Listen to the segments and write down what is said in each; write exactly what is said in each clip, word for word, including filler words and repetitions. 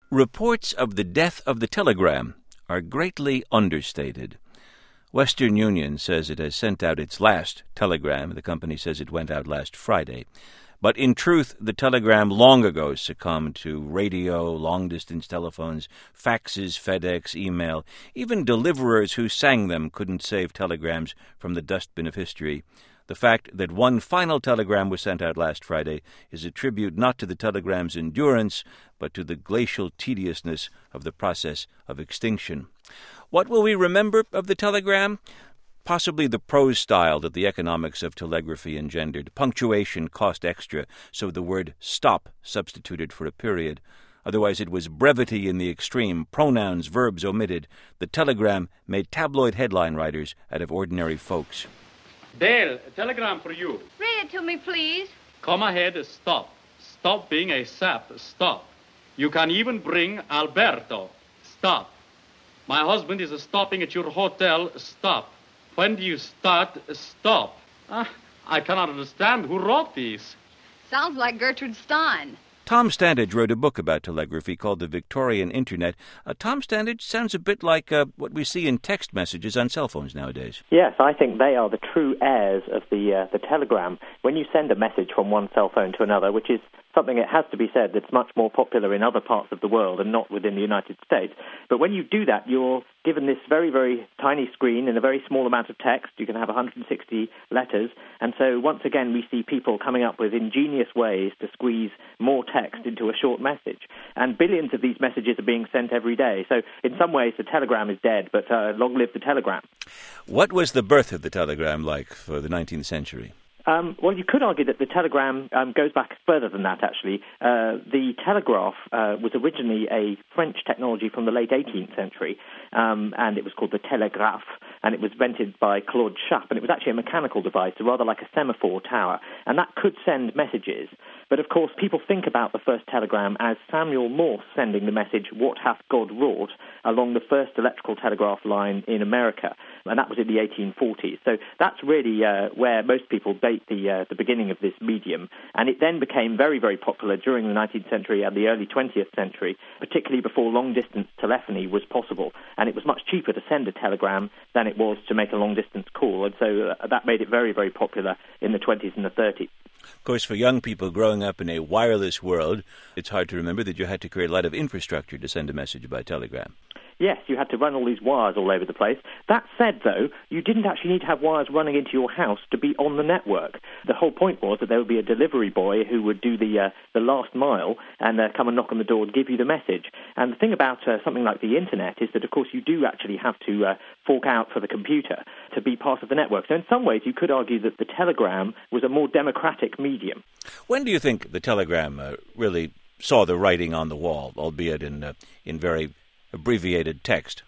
Reports of the death of the telegram are greatly understated. Western Union says it has sent out its last telegram. The company says it went out last Friday. But in truth, the telegram long ago succumbed to radio, long-distance telephones, faxes, FedEx, email. Even deliverers who sang them couldn't save telegrams from the dustbin of history. The fact that one final telegram was sent out last Friday is a tribute not to the telegram's endurance, but to the glacial tediousness of the process of extinction. What will we remember of the telegram? Possibly the prose style that the economics of telegraphy engendered. Punctuation cost extra, so the word stop substituted for a period. Otherwise it was brevity in the extreme, pronouns, verbs omitted. The telegram made tabloid headline writers out of ordinary folks. Dale, a telegram for you. Read it to me, please. Come ahead, stop. Stop being a sap, stop. You can even bring Alberto. Stop. My husband is stopping at your hotel, stop. When do you start? Stop. Uh, I cannot understand who wrote these. Sounds like Gertrude Stein. Tom Standage wrote a book about telegraphy called The Victorian Internet. Uh, Tom Standage sounds a bit like uh, what we see in text messages on cell phones nowadays. Yes, I think they are the true heirs of the uh, the telegram. When you send a message from one cell phone to another, which is something, it has to be said, that's much more popular in other parts of the world and not within the United States. But when you do that, you're given this very, very tiny screen in a very small amount of text. You can have one hundred sixty letters. And so once again, we see people coming up with ingenious ways to squeeze more text into a short message. And billions of these messages are being sent every day. So in some ways, the telegram is dead, but uh, long live the telegram. What was the birth of the telegram like for the nineteenth century? Um, well, you could argue that the telegram um, goes back further than that, actually. Uh, the telegraph uh, was originally a French technology from the late eighteenth century, um, and it was called the telegraphe, and it was invented by Claude Chappe, and it was actually a mechanical device, rather like a semaphore tower, and that could send messages. But, of course, people think about the first telegram as Samuel Morse sending the message, "What hath God wrought?" along the first electrical telegraph line in America, and that was in the eighteen forties. So that's really uh, where most people date the uh, the beginning of this medium, and it then became very, very popular during the nineteenth century and the early twentieth century, particularly before long-distance telephony was possible, and it was much cheaper to send a telegram than it was to make a long-distance call, and so uh, that made it very, very popular in the twenties and the thirties. Of course, for young people growing up in a wireless world, it's hard to remember that you had to create a lot of infrastructure to send a message by telegram. Yes, you had to run all these wires all over the place. That said, though, you didn't actually need to have wires running into your house to be on the network. The whole point was that there would be a delivery boy who would do the uh, the last mile and uh, come and knock on the door and give you the message. And the thing about uh, something like the Internet is that, of course, you do actually have to uh, fork out for the computer to be part of the network. So in some ways, you could argue that the telegram was a more democratic medium. When do you think the telegram uh, really saw the writing on the wall, albeit in uh, in very abbreviated text?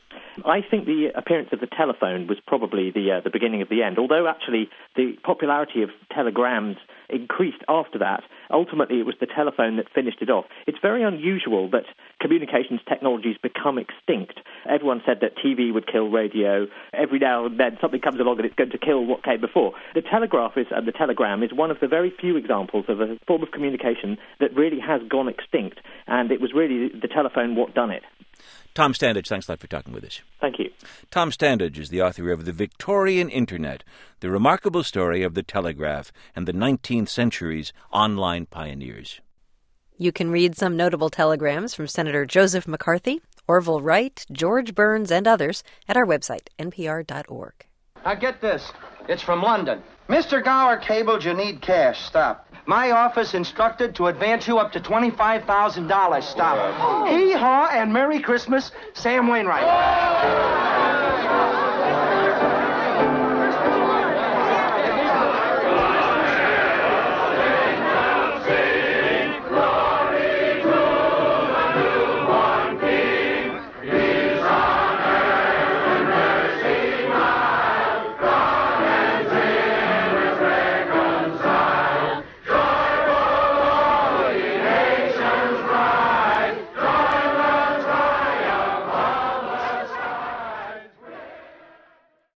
I think the appearance of the telephone was probably the uh, the beginning of the end, although actually the popularity of telegrams increased after that. Ultimately, it was the telephone that finished it off. It's very unusual that communications technologies become extinct. Everyone said that T V would kill radio. Every now and then something comes along and it's going to kill what came before. The telegraph is, and the telegram is one of the very few examples of a form of communication that really has gone extinct, and it was really the telephone what done it. Tom Standage, thanks a lot for talking with us. Thank you. Tom Standage is the author of The Victorian Internet, the remarkable story of the telegraph and the nineteenth century's online pioneers. You can read some notable telegrams from Senator Joseph McCarthy, Orville Wright, George Burns, and others at our website, n p r dot org. Now get this. It's from London. Mister Gower cabled you need cash. Stop. My office instructed to advance you up to twenty-five thousand dollars. Stop. Hee-haw and Merry Christmas, Sam Wainwright.